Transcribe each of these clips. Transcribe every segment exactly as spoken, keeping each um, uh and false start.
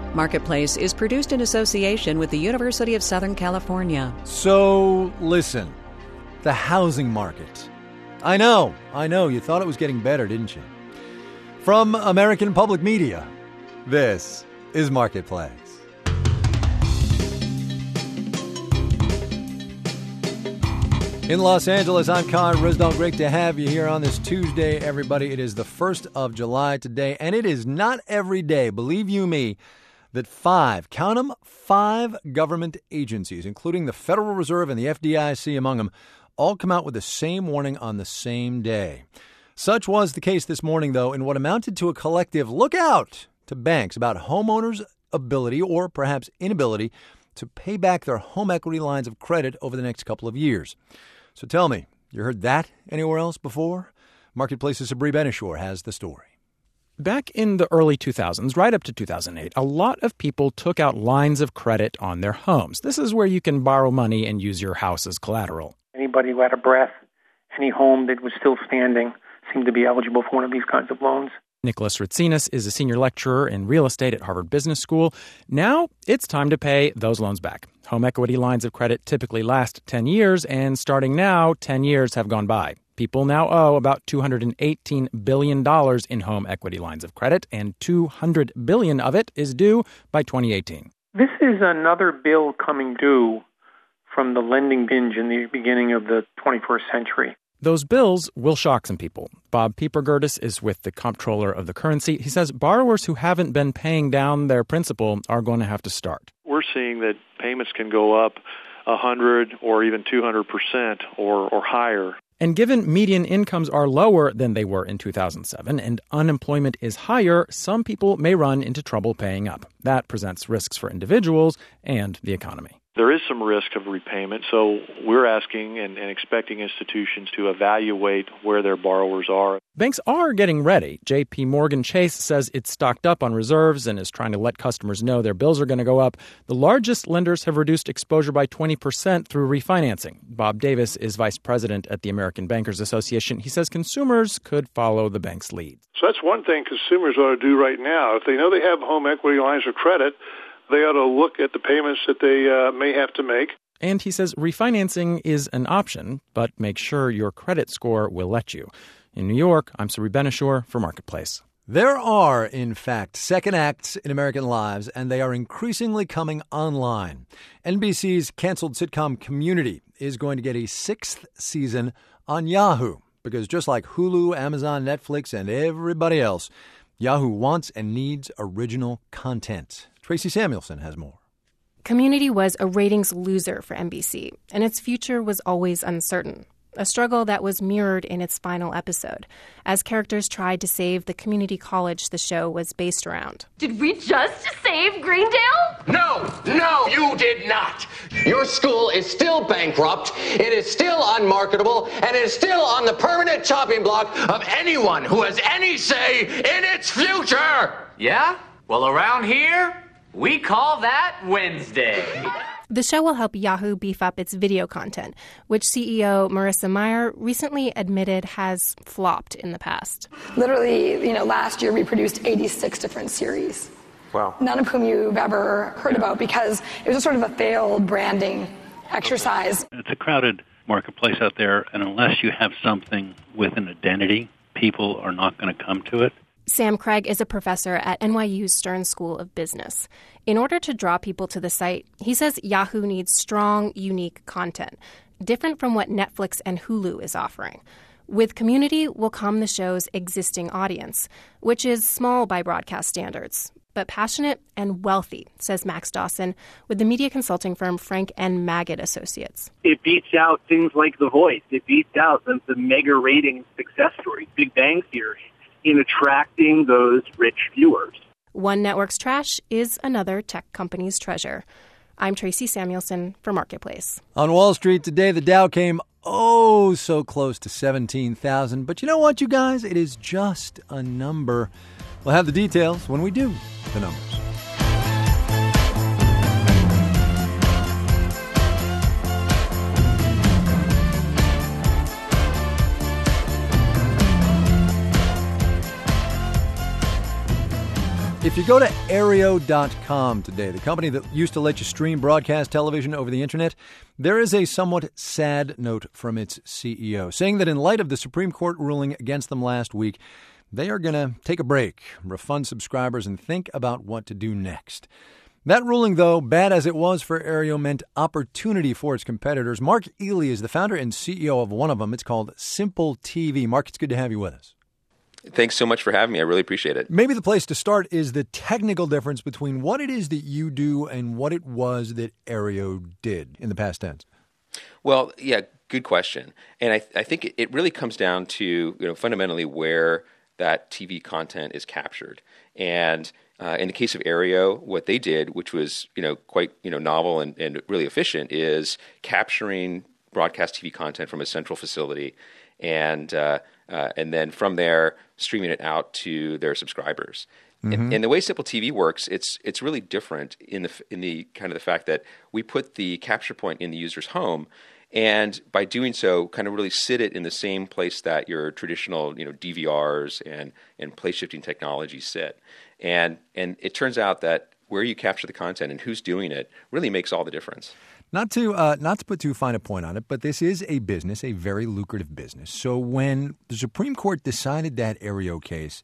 Marketplace is produced in association with the University of Southern California. So, listen, the housing market. I know, I know, you thought it was getting better, didn't you? From American Public Media, this is Marketplace. In Los Angeles, I'm Con Risdall. Great to have you here on this Tuesday, everybody. It is the first of July today, and it is not every day, believe you me, that five, count them, five government agencies, including the Federal Reserve and the F D I C among them, all come out with the same warning on the same day. Such was the case this morning, though, in what amounted to a collective look out to banks about homeowners' ability, or perhaps inability, to pay back their home equity lines of credit over the next couple of years. So tell me, you heard that anywhere else before? Marketplace's Sabri Benishore has the story. Back in the early two thousands, right up to two thousand eight, a lot of people took out lines of credit on their homes. This is where you can borrow money and use your house as collateral. Anybody who had a breath, any home that was still standing, seemed to be eligible for one of these kinds of loans. Nicholas Ritsinas is a senior lecturer in real estate at Harvard Business School. Now it's time to pay those loans back. Home equity lines of credit typically last ten years, and starting now, ten years have gone by. People now owe about two hundred eighteen billion dollars in home equity lines of credit, and two hundred billion dollars of it is due by twenty eighteen. This is another bill coming due from the lending binge in the beginning of the twenty-first century. Those bills will shock some people. Bob Pieper-Gerdes is with the comptroller of the currency. He says borrowers who haven't been paying down their principal are going to have to start. We're seeing that payments can go up one hundred or even two hundred percent or, or higher. And given median incomes are lower than they were in two thousand seven and unemployment is higher, some people may run into trouble paying up. That presents risks for individuals and the economy. There is some risk of repayment, so we're asking and, and expecting institutions to evaluate where their borrowers are. Banks are getting ready. J P Morgan Chase says it's stocked up on reserves and is trying to let customers know their bills are going to go up. The largest lenders have reduced exposure by twenty percent through refinancing. Bob Davis is vice president at the American Bankers Association. He says consumers could follow the bank's lead. So that's one thing consumers ought to do right now. If they know they have home equity lines of credit, they ought to look at the payments that they uh, may have to make. And he says refinancing is an option, but make sure your credit score will let you. In New York, I'm Sabri Benishore for Marketplace. There are, in fact, second acts in American lives, and they are increasingly coming online. N B C's canceled sitcom Community is going to get a sixth season on Yahoo, because just like Hulu, Amazon, Netflix, and everybody else, Yahoo wants and needs original content. Tracy Samuelson has more. Community was a ratings loser for N B C, and its future was always uncertain. A struggle that was mirrored in its final episode, as characters tried to save the community college the show was based around. Did we just save Greendale? No, no, you did not. Your school is still bankrupt, it is still unmarketable, and it is still on the permanent chopping block of anyone who has any say in its future. Yeah? Well, around here, we call that Wednesday. The show will help Yahoo beef up its video content, which C E O Marissa Mayer recently admitted has flopped in the past. Literally, you know, last year we produced eighty-six different series. Wow. None of whom you've ever heard about because it was a sort of a failed branding exercise. It's a crowded marketplace out there, and unless you have something with an identity, people are not going to come to it. Sam Craig is a professor at N Y U's Stern School of Business. In order to draw people to the site, he says Yahoo needs strong, unique content, different from what Netflix and Hulu is offering. With Community will come the show's existing audience, which is small by broadcast standards, but passionate and wealthy, says Max Dawson with the media consulting firm Frank and Magid Associates. It beats out things like The Voice. It beats out the, the mega ratings success story, Big Bang Theory, in attracting those rich viewers. One network's trash is another tech company's treasure. I'm Tracy Samuelson for Marketplace. On Wall Street today, the Dow came oh so close to seventeen thousand. But you know what, you guys? It is just a number. We'll have the details when we do the numbers. If you go to Aereo dot com today, the company that used to let you stream broadcast television over the internet, there is a somewhat sad note from its C E O, saying that in light of the Supreme Court ruling against them last week, they are going to take a break, refund subscribers, and think about what to do next. That ruling, though, bad as it was for Aereo, meant opportunity for its competitors. Mark Ely is the founder and C E O of one of them. It's called Simple T V. Mark, it's good to have you with us. Thanks so much for having me. I really appreciate it. Maybe the place to start is the technical difference between what it is that you do and what it was that Aereo did in the past tense. Well, yeah, good question. And I, I think it really comes down to, you know, fundamentally where that T V content is captured. And uh, in the case of Aereo, what they did, which was, you know, quite, you know, novel and, and really efficient, is capturing broadcast T V content from a central facility and uh, uh, and then from there streaming it out to their subscribers. Mm-hmm. And, and the way Simple T V works, it's it's really different in the in the kind of the fact that we put the capture point in the user's home, and by doing so, kind of really sit it in the same place that your traditional, you know, D V Rs and and place shifting technologies sit. And and it turns out that where you capture the content and who's doing it really makes all the difference. Not to uh, not to put too fine a point on it, but this is a business, a very lucrative business. So when the Supreme Court decided that Aereo case,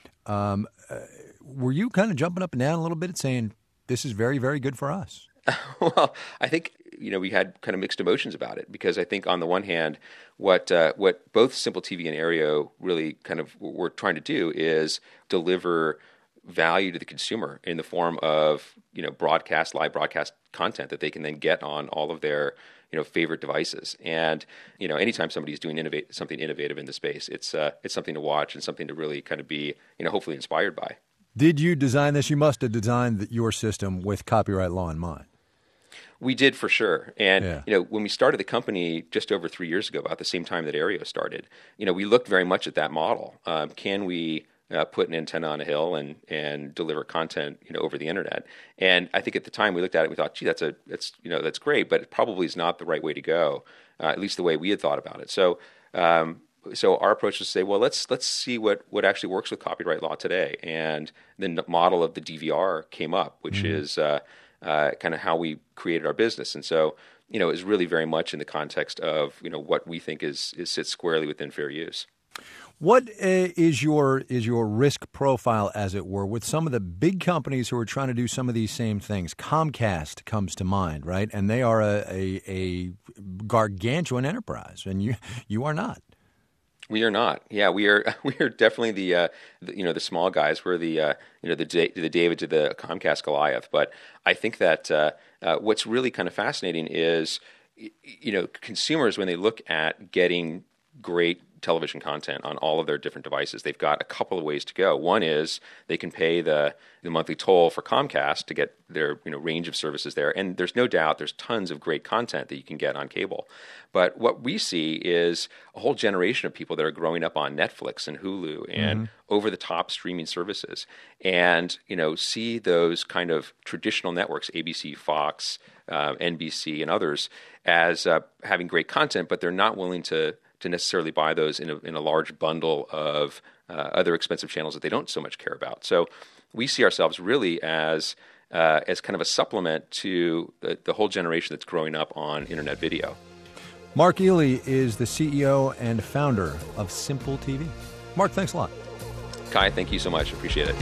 um, uh, were you kind of jumping up and down a little bit saying, this is very, very good for us? Well, I think, you know, we had kind of mixed emotions about it, because I think on the one hand, what uh, what both Simple T V and Aereo really kind of were trying to do is deliver value to the consumer in the form of, you know, broadcast, live broadcast content that they can then get on all of their, you know, favorite devices. And, you know, anytime somebody's doing innovate, something innovative in the space, it's uh, it's something to watch and something to really kind of be, you know, hopefully inspired by. Did you design this? You must have designed your system with copyright law in mind. We did, for sure. And, yeah. you know, when we started the company just over three years ago, about the same time that Aereo started, you know, we looked very much at that model. Um, can we Uh, put an antenna on a hill and and deliver content, you know, over the internet? And I think at the time we looked at it, we thought, gee, that's a that's you know that's great, but it probably is not the right way to go, uh, at least the way we had thought about it. So um, so our approach was to say, well, let's let's see what, what actually works with copyright law today. And the model of the D V R came up, which mm-hmm. is uh, uh, kind of how we created our business. And so, you know, it's really very much in the context of, you know, what we think is, is sits squarely within fair use. What uh, is your is your risk profile, as it were, with some of the big companies who are trying to do some of these same things? Comcast comes to mind, right? And they are a, a, a gargantuan enterprise, and you you are not. We are not. Yeah, we are. We are definitely the, uh, the you know the small guys. We're the uh, you know the the David to the Comcast Goliath. But I think that uh, uh, what's really kind of fascinating is, you know, consumers, when they look at getting great television content on all of their different devices, they've got a couple of ways to go. One is they can pay the, the monthly toll for Comcast to get their, you know, range of services there. And there's no doubt there's tons of great content that you can get on cable. But what we see is a whole generation of people that are growing up on Netflix and Hulu and mm-hmm. over-the-top streaming services, and, you know, see those kind of traditional networks, A B C, Fox, uh, N B C, and others, as uh, having great content, but they're not willing to to necessarily buy those in a, in a large bundle of uh, other expensive channels that they don't so much care about. So we see ourselves really as uh, as kind of a supplement to the, the whole generation that's growing up on internet video. Mark Ely is the C E O and founder of Simple T V. Mark, thanks a lot. Kai, thank you so much. Appreciate it.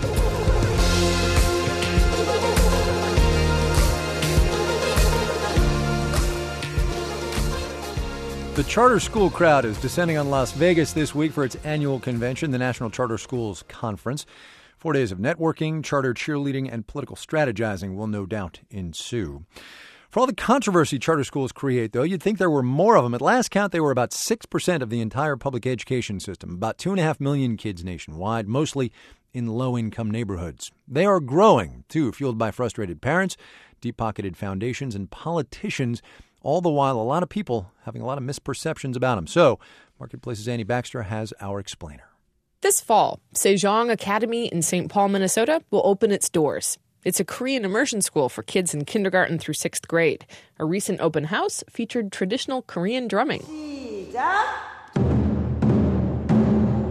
The charter school crowd is descending on Las Vegas this week for its annual convention, the National Charter Schools Conference. Four days of networking, charter cheerleading, and political strategizing will no doubt ensue. For all the controversy charter schools create, though, you'd think there were more of them. At last count, they were about six percent of the entire public education system, about two point five million kids nationwide, mostly in low-income neighborhoods. They are growing, too, fueled by frustrated parents, deep-pocketed foundations, and politicians, all the while a lot of people having a lot of misperceptions about them. So, Marketplace's Annie Baxter has our explainer. This fall, Sejong Academy in Saint Paul, Minnesota, will open its doors. It's a Korean immersion school for kids in kindergarten through sixth grade. A recent open house featured traditional Korean drumming.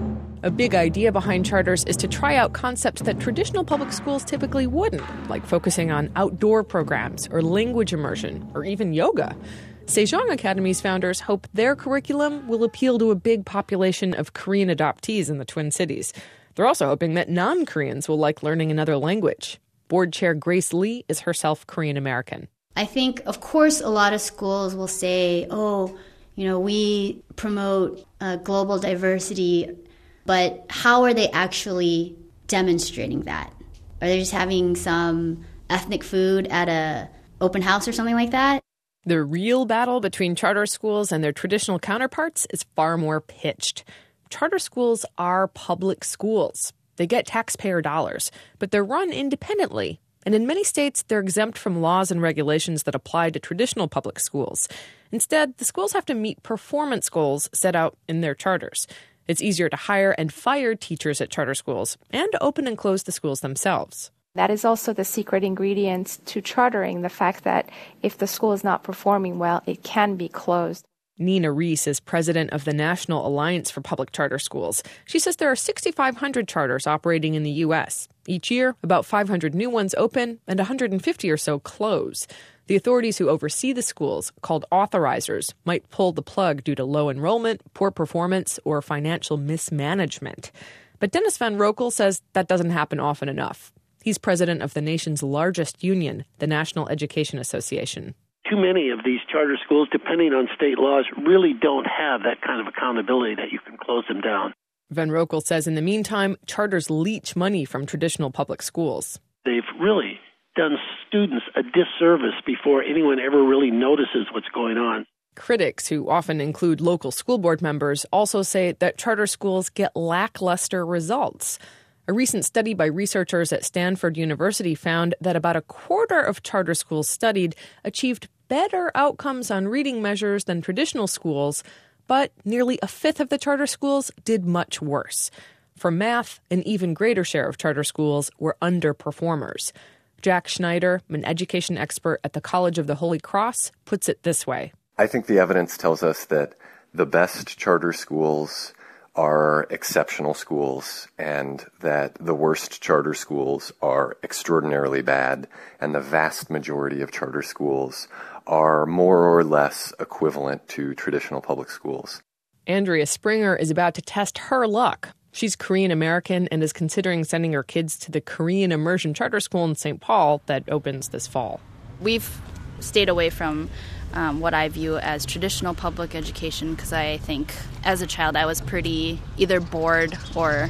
A big idea behind charters is to try out concepts that traditional public schools typically wouldn't, like focusing on outdoor programs or language immersion or even yoga. Sejong Academy's founders hope their curriculum will appeal to a big population of Korean adoptees in the Twin Cities. They're also hoping that non-Koreans will like learning another language. Board Chair Grace Lee is herself Korean American. I think, of course, a lot of schools will say, oh, you know, we promote uh, global diversity, but how are they actually demonstrating that? Are they just having some ethnic food at a open house or something like that? The real battle between charter schools and their traditional counterparts is far more pitched. Charter schools are public schools. They get taxpayer dollars, but they're run independently. And in many states, they're exempt from laws and regulations that apply to traditional public schools. Instead, the schools have to meet performance goals set out in their charters. It's easier to hire and fire teachers at charter schools and to open and close the schools themselves. That is also the secret ingredient to chartering, the fact that if the school is not performing well, it can be closed. Nina Reese is president of the National Alliance for Public Charter Schools. She says there are six thousand five hundred charters operating in the U S. Each year, about five hundred new ones open and one hundred fifty or so close. The authorities who oversee the schools, called authorizers, might pull the plug due to low enrollment, poor performance, or financial mismanagement. But Dennis Van Rokel says that doesn't happen often enough. He's president of the nation's largest union, the National Education Association. Too many of these charter schools, depending on state laws, really don't have that kind of accountability that you can close them down. Van Rokel says in the meantime, charters leech money from traditional public schools. They've really done students a disservice before anyone ever really notices what's going on. Critics, who often include local school board members, also say that charter schools get lackluster results. A recent study by researchers at Stanford University found that about a quarter of charter schools studied achieved better outcomes on reading measures than traditional schools, but nearly a fifth of the charter schools did much worse. For math, an even greater share of charter schools were underperformers. Jack Schneider, an education expert at the College of the Holy Cross, puts it this way. I think the evidence tells us that the best charter schools are exceptional schools and that the worst charter schools are extraordinarily bad, and the vast majority of charter schools are more or less equivalent to traditional public schools. Andrea Springer is about to test her luck. She's Korean American and is considering sending her kids to the Korean Immersion Charter School in Saint Paul that opens this fall. We've stayed away from um, what I view as traditional public education because I think as a child I was pretty either bored or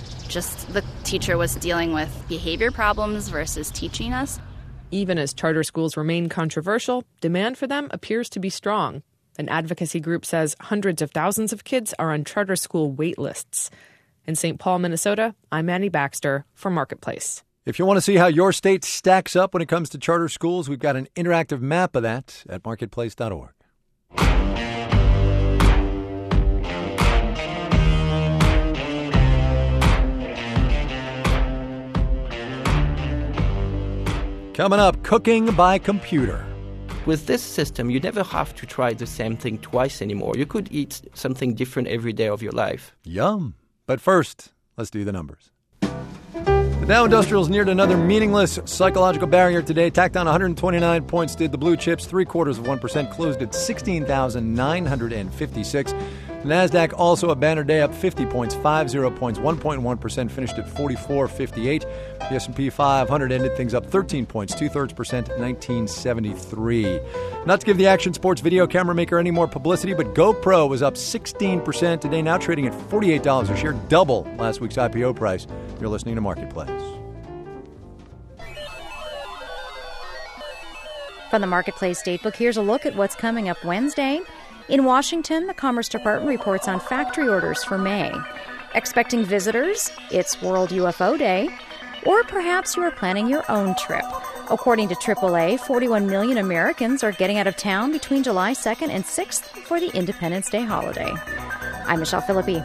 just the teacher was dealing with behavior problems versus teaching us. Even as charter schools remain controversial, demand for them appears to be strong. An advocacy group says hundreds of thousands of kids are on charter school wait lists. In Saint Paul, Minnesota, I'm Annie Baxter for Marketplace. If you want to see how your state stacks up when it comes to charter schools, we've got an interactive map of that at marketplace dot org. Coming up, cooking by computer. With this system, you never have to try the same thing twice anymore. You could eat something different every day of your life. Yum. But first, let's do the numbers. The Dow Industrials neared another meaningless psychological barrier today. Tacked on one hundred twenty-nine points did the blue chips, three quarters of one percent, closed at sixteen thousand nine hundred fifty-six. The NASDAQ also a banner day, up fifty points, fifty points, one point one percent, finished at forty-four fifty-eight. The S and P five hundred ended things up thirteen points, two-thirds percent, nineteen seventy-three. Not to give the action sports video camera maker any more publicity, but GoPro was up sixteen percent today, now trading at forty-eight dollars a share, double last week's I P O price. You're listening to Marketplace. From the Marketplace Datebook, here's a look at what's coming up Wednesday. In Washington, the Commerce Department reports on factory orders for May. Expecting visitors, it's World U F O Day, or perhaps you are planning your own trip. According to triple A, forty-one million Americans are getting out of town between July second and sixth for the Independence Day holiday. I'm Michelle Philippi.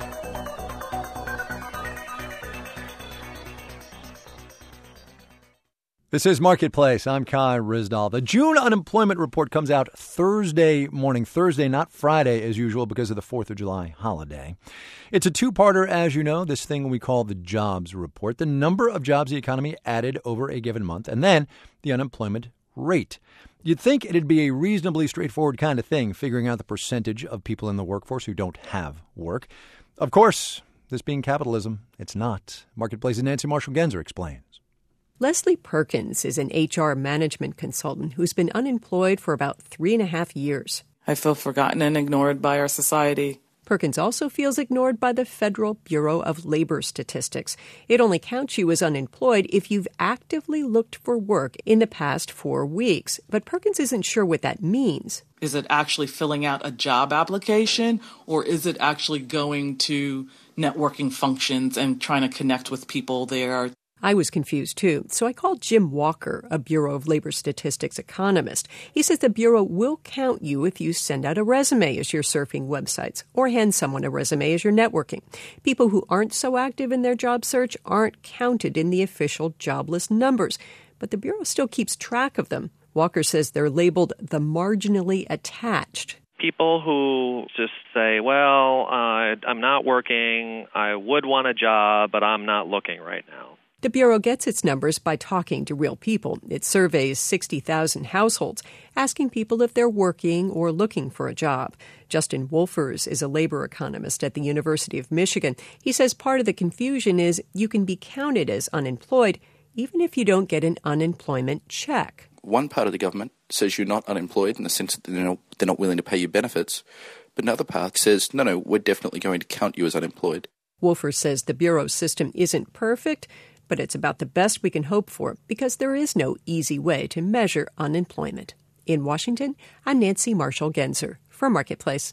This is Marketplace. I'm Kai Ryssdal. The June unemployment report comes out Thursday morning. Thursday, not Friday as usual because of the fourth of July holiday. It's a two-parter, as you know, this thing we call the jobs report, the number of jobs the economy added over a given month, and then the unemployment rate. You'd think it'd be a reasonably straightforward kind of thing, figuring out the percentage of people in the workforce who don't have work. Of course, this being capitalism, it's not. Marketplace's Nancy Marshall-Genzer explains. Leslie Perkins is an H R management consultant who's been unemployed for about three and a half years. I feel forgotten and ignored by our society. Perkins also feels ignored by the Federal Bureau of Labor Statistics. It only counts you as unemployed if you've actively looked for work in the past four weeks. But Perkins isn't sure what that means. Is it actually filling out a job application, or is it actually going to networking functions and trying to connect with people there? I was confused, too, so I called Jim Walker, a Bureau of Labor Statistics economist. He says the Bureau will count you if you send out a resume as you're surfing websites or hand someone a resume as you're networking. People who aren't so active in their job search aren't counted in the official jobless numbers, but the Bureau still keeps track of them. Walker says they're labeled the marginally attached. People who just say, well, uh, I'm not working, I would want a job, but I'm not looking right now. The Bureau gets its numbers by talking to real people. It surveys sixty thousand households, asking people if they're working or looking for a job. Justin Wolfers is a labor economist at the University of Michigan. He says part of the confusion is you can be counted as unemployed even if you don't get an unemployment check. One part of the government says you're not unemployed in the sense that they're not, they're not willing to pay you benefits, but another part says, no, no, we're definitely going to count you as unemployed. Wolfers says the Bureau's system isn't perfect, but it's about the best we can hope for because there is no easy way to measure unemployment. In Washington, I'm Nancy Marshall-Genzer for Marketplace.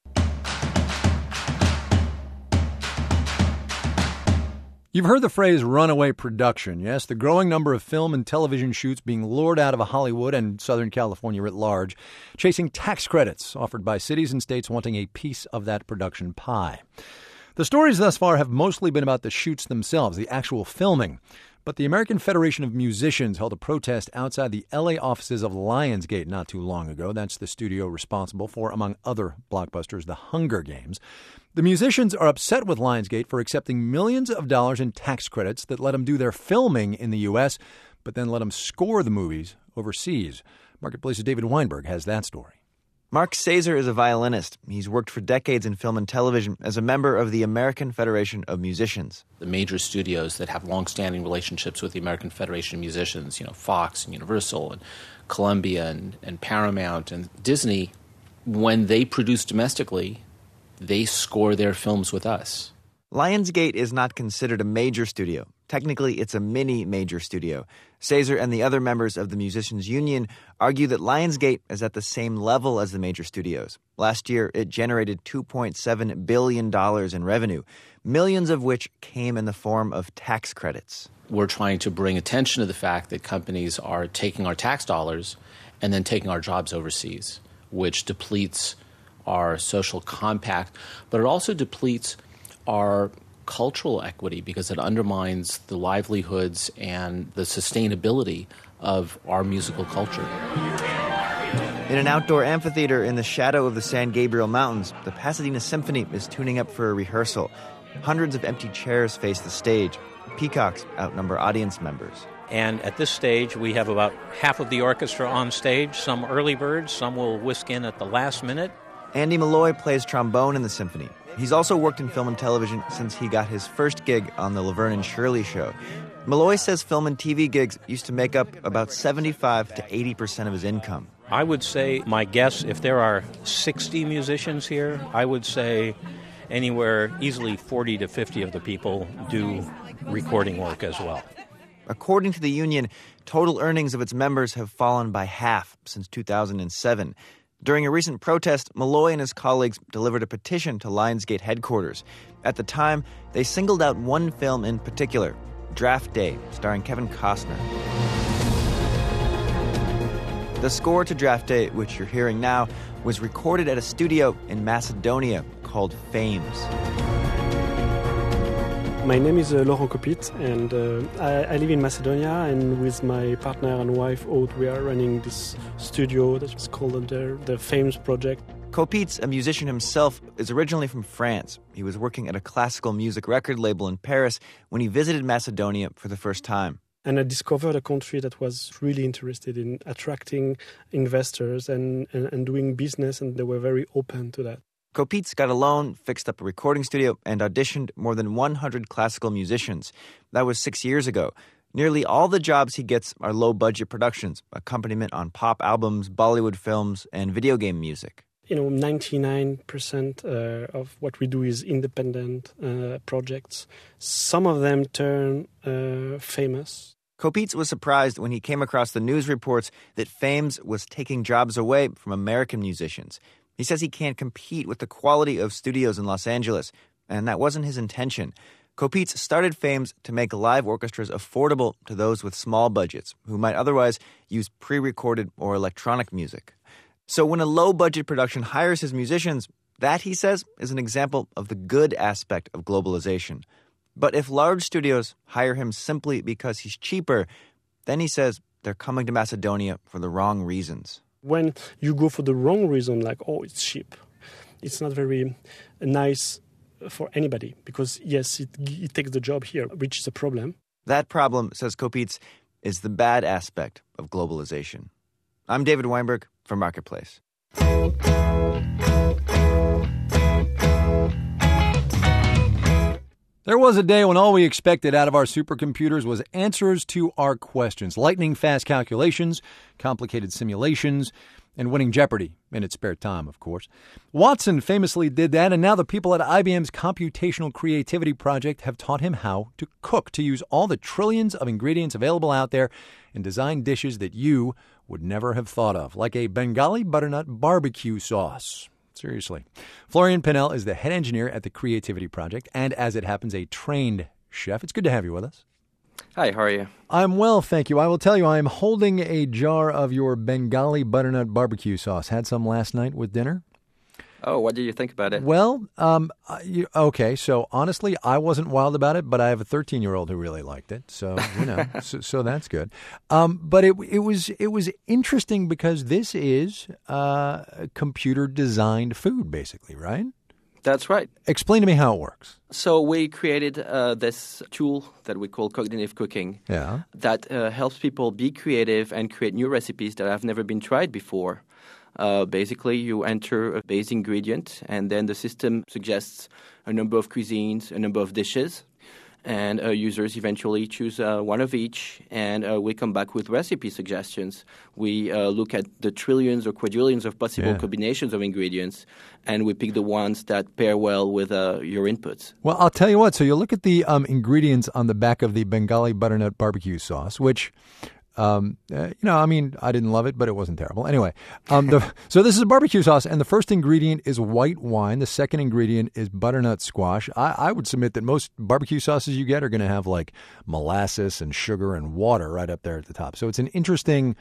You've heard the phrase runaway production, yes? The growing number of film and television shoots being lured out of Hollywood and Southern California writ large, chasing tax credits offered by cities and states wanting a piece of that production pie. The stories thus far have mostly been about the shoots themselves, the actual filming. But the American Federation of Musicians held a protest outside the L A offices of Lionsgate not too long ago. That's the studio responsible for, among other blockbusters, The Hunger Games. The musicians are upset with Lionsgate for accepting millions of dollars in tax credits that let them do their filming in the U S, but then let them score the movies overseas. Marketplace's David Weinberg has that story. Mark Sazer is a violinist. He's worked for decades in film and television as a member of the American Federation of Musicians. The major studios that have long-standing relationships with the American Federation of Musicians, you know, Fox and Universal and Columbia and, and Paramount and Disney, when they produce domestically, they score their films with us. Lionsgate is not considered a major studio. Technically, it's a mini major studio. Sazer and the other members of the Musicians Union argue that Lionsgate is at the same level as the major studios. Last year, it generated two point seven billion dollars in revenue, millions of which came in the form of tax credits. We're trying to bring attention to the fact that companies are taking our tax dollars and then taking our jobs overseas, which depletes our social compact, but it also depletes our cultural equity because it undermines the livelihoods and the sustainability of our musical culture. In an outdoor amphitheater in the shadow of the San Gabriel Mountains, the Pasadena Symphony is tuning up for a rehearsal. Hundreds of empty chairs face the stage. Peacocks outnumber audience members. And at this stage, we have about half of the orchestra on stage, some early birds, some will whisk in at the last minute. Andy Malloy plays trombone in the symphony. He's also worked in film and television since he got his first gig on the Laverne and Shirley show. Malloy says film and T V gigs used to make up about seventy-five to eighty percent of his income. I would say, my guess, if there are sixty musicians here, I would say anywhere easily forty to fifty of the people do recording work as well. According to the union, total earnings of its members have fallen by half since two thousand seven. During a recent protest, Malloy and his colleagues delivered a petition to Lionsgate headquarters. At the time, they singled out one film in particular, Draft Day, starring Kevin Costner. The score to Draft Day, which you're hearing now, was recorded at a studio in Macedonia called Fames. My name is uh, Laurent Copit, and uh, I, I live in Macedonia, and with my partner and wife, Aude, we are running this studio that's called the, the Fames Project. Copit's, a musician himself, is originally from France. He was working at a classical music record label in Paris when he visited Macedonia for the first time. And I discovered a country that was really interested in attracting investors and, and, and doing business, and they were very open to that. Copit's got a loan, fixed up a recording studio, and auditioned more than one hundred classical musicians. That was six years ago. Nearly all the jobs he gets are low-budget productions, accompaniment on pop albums, Bollywood films, and video game music. You know, ninety-nine percent uh, of what we do is independent uh, projects. Some of them turn uh, famous. Copit's was surprised when he came across the news reports that Fames was taking jobs away from American musicians. He says he can't compete with the quality of studios in Los Angeles, and that wasn't his intention. Copit's started Fames to make live orchestras affordable to those with small budgets who might otherwise use pre-recorded or electronic music. So when a low-budget production hires his musicians, that, he says, is an example of the good aspect of globalization. But if large studios hire him simply because he's cheaper, then he says they're coming to Macedonia for the wrong reasons. When you go for the wrong reason, like, oh, it's cheap, it's not very nice for anybody because, yes, it, it takes the job here, which is a problem. That problem, says Copit's, is the bad aspect of globalization. I'm David Weinberg for Marketplace. There was a day when all we expected out of our supercomputers was answers to our questions, lightning-fast calculations, complicated simulations, and winning Jeopardy in its spare time, of course. Watson famously did that, and now the people at I B M's Computational Creativity Project have taught him how to cook, to use all the trillions of ingredients available out there and design dishes that you would never have thought of, like a Bengali butternut barbecue sauce. Seriously. Florian Pinnell is the head engineer at the Creativity Project and, as it happens, a trained chef. It's good to have you with us. Hi, how are you? I'm well, thank you. I will tell you, I am holding a jar of your Bengali butternut barbecue sauce. Had some last night with dinner. Oh, what did you think about it? Well, um, you, okay, so honestly, I wasn't wild about it, but I have a thirteen-year-old who really liked it, so you know, so, so that's good. Um, but it it was it was interesting because this is uh, computer-designed food, basically, right? That's right. Explain to me how it works. So we created uh, this tool that we call cognitive cooking. Yeah. That uh, helps people be creative and create new recipes that have never been tried before. Uh, basically, you enter a base ingredient, and then the system suggests a number of cuisines, a number of dishes, and uh, users eventually choose uh, one of each, and uh, we come back with recipe suggestions. We uh, look at the trillions or quadrillions of possible yeah. combinations of ingredients, and we pick the ones that pair well with uh, your inputs. Well, I'll tell you what. So you look at the um, ingredients on the back of the Bengali butternut barbecue sauce, which... Um, uh, you know, I mean, I didn't love it, but it wasn't terrible. Anyway, um, the, so this is a barbecue sauce, and the first ingredient is white wine. The second ingredient is butternut squash. I, I would submit that most barbecue sauces you get are going to have like molasses and sugar and water right up there at the top. So it's an interesting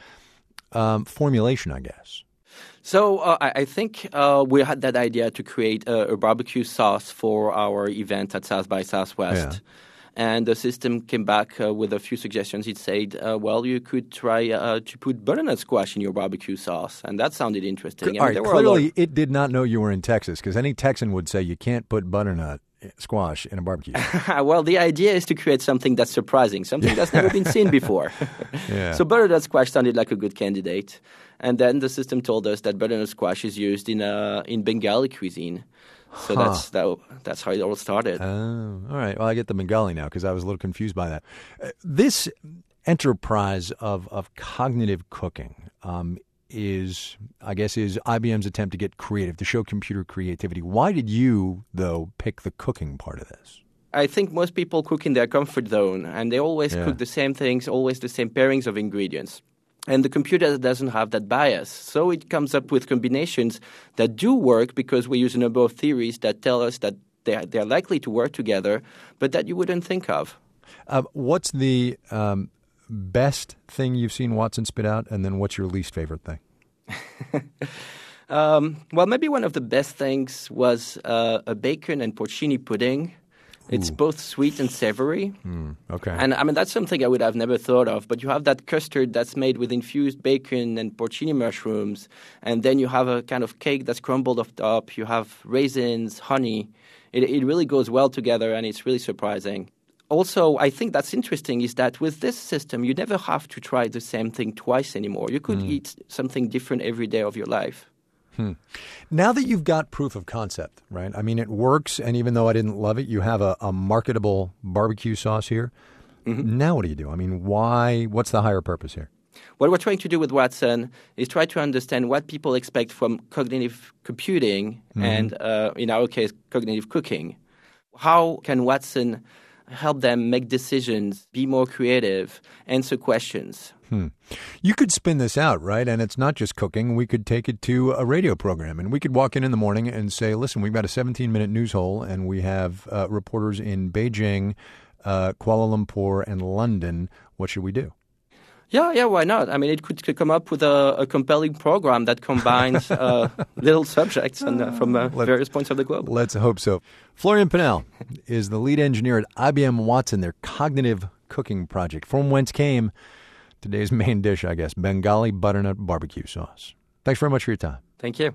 um, formulation, I guess. So uh, I think uh, we had that idea to create a, a barbecue sauce for our event at South by Southwest. Yeah. And the system came back uh, with a few suggestions. It said, uh, well, you could try uh, to put butternut squash in your barbecue sauce. And that sounded interesting. All I mean, right, there clearly, of... it did not know you were in Texas, because any Texan would say you can't put butternut squash in a barbecue. Well, the idea is to create something that's surprising, something that's never been seen before. Yeah. So butternut squash sounded like a good candidate. And then the system told us that butternut squash is used in uh, in Bengali cuisine. So huh. that's that, that's how it all started. Oh, all right. Well, I get the Bengali now because I was a little confused by that. Uh, this enterprise of, of cognitive cooking um, is, I guess, is I B M's attempt to get creative, to show computer creativity. Why did you, though, pick the cooking part of this? I think most people cook in their comfort zone, and they always yeah. cook the same things, always the same pairings of ingredients. And the computer doesn't have that bias. So it comes up with combinations that do work because we use a number of theories that tell us that they're, they're likely to work together, but that you wouldn't think of. Uh, what's the um, best thing you've seen Watson spit out, and then what's your least favorite thing? um, well, maybe one of the best things was uh, a bacon and porcini pudding It's Ooh. both sweet and savory. Mm, okay. And I mean, that's something I would have never thought of. But you have that custard that's made with infused bacon and porcini mushrooms. And then you have a kind of cake that's crumbled off top. You have raisins, honey. It, it really goes well together, and it's really surprising. Also, I think that's interesting is that with this system, you never have to try the same thing twice anymore. You could mm. eat something different every day of your life. Hmm. Now that you've got proof of concept, right? I mean, it works, and even though I didn't love it, you have a, a marketable barbecue sauce here. Mm-hmm. Now what do you do? I mean, why? What's the higher purpose here? What we're trying to do with Watson is try to understand what people expect from cognitive computing mm-hmm. and, uh, in our case, cognitive cooking. How can Watson help them make decisions, be more creative, answer questions? Hmm. You could spin this out, right? And it's not just cooking. We could take it to a radio program, and we could walk in in the morning and say, listen, we've got a seventeen-minute news hole, and we have uh, reporters in Beijing, uh, Kuala Lumpur, and London. What should we do? Yeah, yeah, why not? I mean, it could, could come up with a, a compelling program that combines uh, little subjects and, uh, from uh, various points of the globe. Let's hope so. Florian Pinnell is the lead engineer at I B M Watson, their cognitive cooking project, from whence came today's main dish, I guess, Bengali butternut barbecue sauce. Thanks very much for your time. Thank you.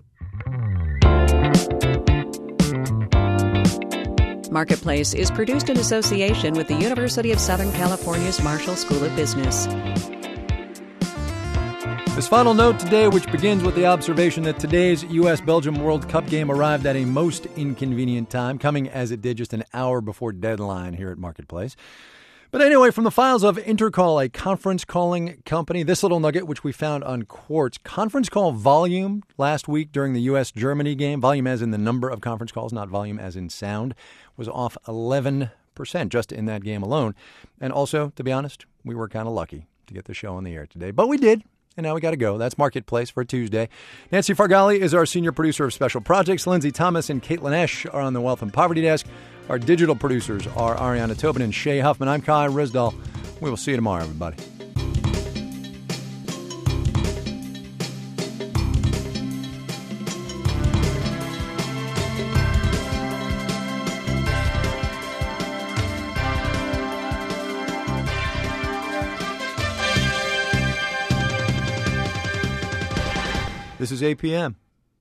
Marketplace is produced in association with the University of Southern California's Marshall School of Business. This final note today, which begins with the observation that today's U S Belgium World Cup game arrived at a most inconvenient time, coming as it did just an hour before deadline here at Marketplace. But anyway, from the files of Intercall, a conference calling company, this little nugget, which we found on Quartz, conference call volume last week during the U S Germany game, volume as in the number of conference calls, not volume as in sound, was off eleven percent just in that game alone. And also, to be honest, we were kind of lucky to get the show on the air today, but we did. And now we got to go. That's Marketplace for Tuesday. Nancy Fargali is our senior producer of special projects. Lindsay Thomas and Caitlin Esch are on the Wealth and Poverty Desk. Our digital producers are Ariana Tobin and Shay Huffman. I'm Kai Risdall. We will see you tomorrow, everybody. This is A P M.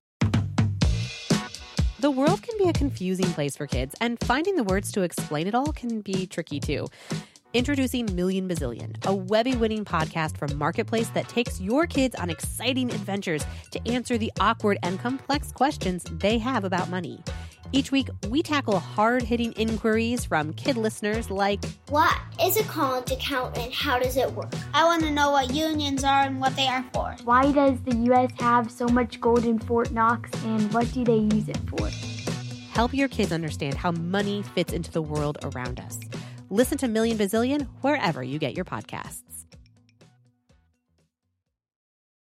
The world can be a confusing place for kids, and finding the words to explain it all can be tricky too. Introducing Million Bazillion, a Webby-winning podcast from Marketplace that takes your kids on exciting adventures to answer the awkward and complex questions they have about money. Each week, we tackle hard-hitting inquiries from kid listeners like, what is a college account and how does it work? I want to know what unions are and what they are for. Why does the U S have so much gold in Fort Knox and what do they use it for? Help your kids understand how money fits into the world around us. Listen to Million Bazillion wherever you get your podcasts.